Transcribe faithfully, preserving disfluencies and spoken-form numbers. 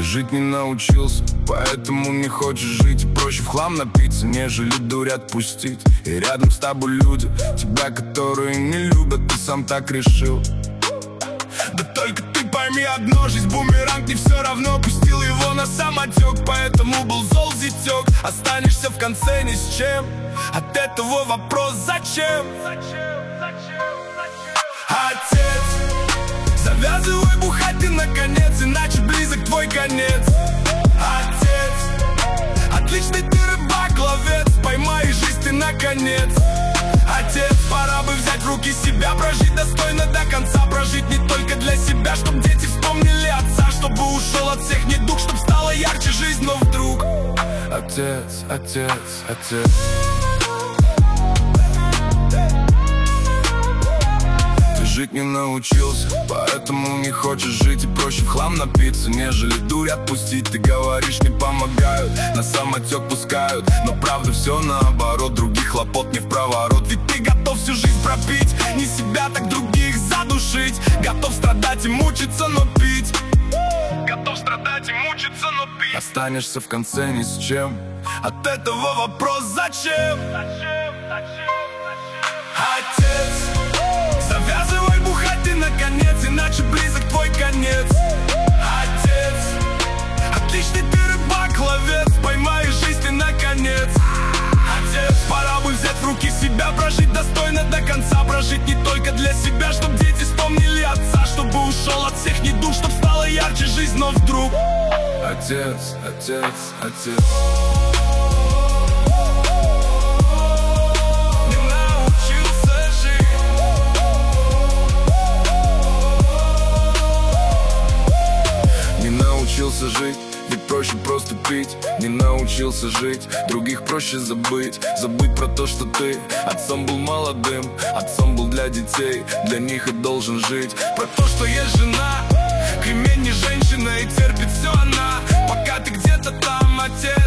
жить не научился, поэтому не хочешь жить. Проще в хлам напиться, нежели дурь отпустить. И рядом с тобой люди, тебя, которые не любят, ты сам так решил. Да только ты пойми одно, жизнь бумеранг, не все равно. Пустил его на самотек, поэтому был зол зятек. Останешься в конце ни с чем, от этого вопрос зачем? Отец, завязывай бухать ты наконец, иначе близок твой конец. Отец, отличный ты рыбак, ловец, поймай жизнь ты наконец. Отец, пора бы взять в руки себя, прожить достойно до конца. Прожить не только для себя, чтоб дети вспомнили отца, чтобы ушел от всех недуг, чтоб стала ярче жизнь, но вдруг. Отец, отец, отец. Жить не научился, поэтому не хочешь жить. И проще в хлам напиться, нежели дурь отпустить. Ты говоришь, не помогают, на самотек пускают, но правда все наоборот, других хлопот не в проворот. Ведь ты готов всю жизнь пропить, не себя, так других задушить. Готов страдать и мучиться, но пить. Готов страдать и мучиться, но пить. Останешься в конце ни с чем, от этого вопрос зачем? Отец, завязывай бухать ты наконец, иначе близок твой конец. Отец, отличный ты рыбак, ловец, поймай жизнь ты наконец. Отец, пора бы взять в руки себя, прожить достойно до конца. Прожить не только для себя, чтоб дети вспомнили отца, чтобы ушел от всех недуг, чтоб стала ярче жизнь, но вдруг. Отец, отец, отец. Научился жить, ведь проще просто пить. Не научился жить, других проще забыть. Забыть про то, что ты отцом был молодым, отцом был для детей, для них и должен жить. Про то, что есть жена, кремень не женщина, и терпит все она, пока ты где-то там, отец.